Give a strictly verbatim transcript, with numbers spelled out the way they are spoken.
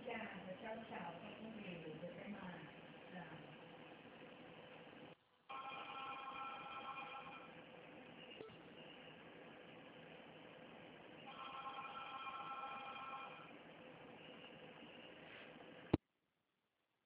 Obrigada. Tchau, tchau. Fica com Deus. Até mais.